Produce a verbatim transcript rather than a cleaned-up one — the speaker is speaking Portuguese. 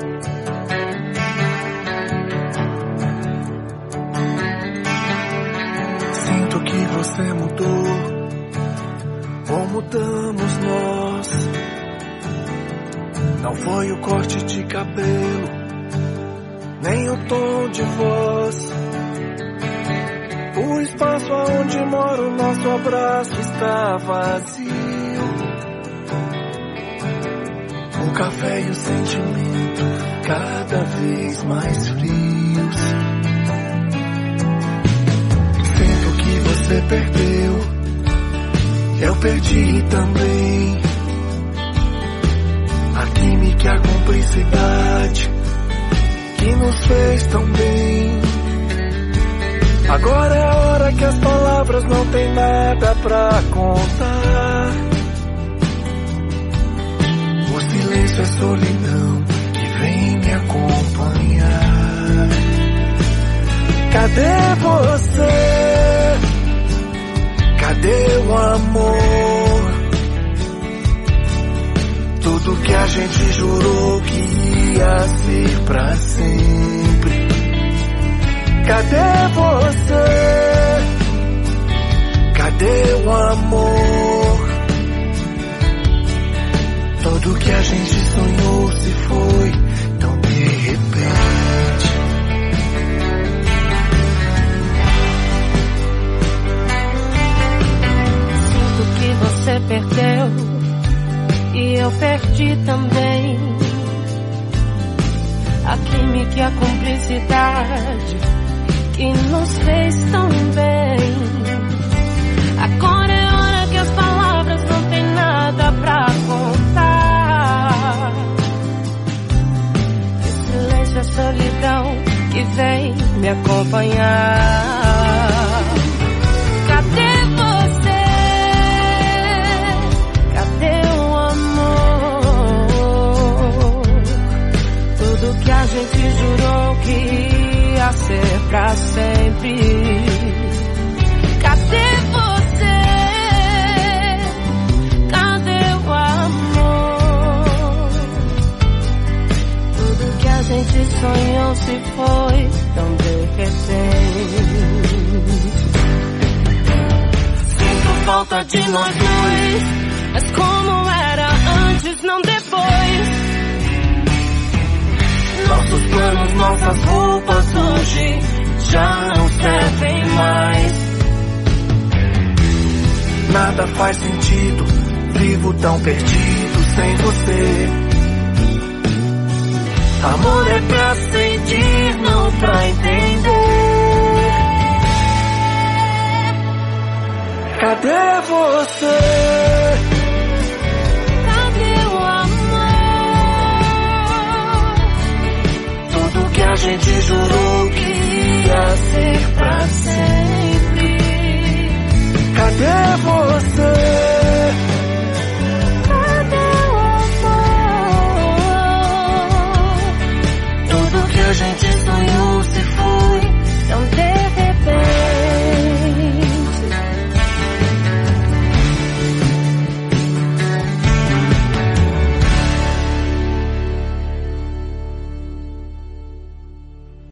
Sinto que você mudou, ou mudamos nós. Não foi o corte de cabelo, nem o tom de voz. O espaço aonde mora o nosso abraço está vazio. O café e o sentimento cada vez mais frios. Sinto que você perdeu, eu perdi também. A química e a cumplicidade que nos fez tão bem. Agora é a hora que as palavras não tem nada pra contar. O silêncio é solidão que vem me acompanhar. Cadê você? Cadê o amor? Tudo que a gente jurou que ia ser pra sempre. Cadê você? Cadê o amor? Tudo que a gente sonhou se foi tão de repente. Sinto que você perdeu e eu perdi também. A química e a cumplicidade que nos fez tão bem. Agora é hora que as palavras não tem nada pra contar. E o silêncio é solidão que vem me acompanhar. Cadê você? Cadê o amor? Tudo que a gente jurou que ia ser pra sempre. Cadê você? Cadê o amor? Tudo que a gente sonhou se foi tão de repente. Sinto falta de nós dois, mas como era antes, não depois. Nossos planos, nossas roupas hoje já não servem mais. Nada faz sentido, vivo tão perdido sem você. Amor é pra sentir, não pra entender. Cadê você? Cadê o amor? Tudo que a gente jurou que ia ser pra sempre. Cadê você?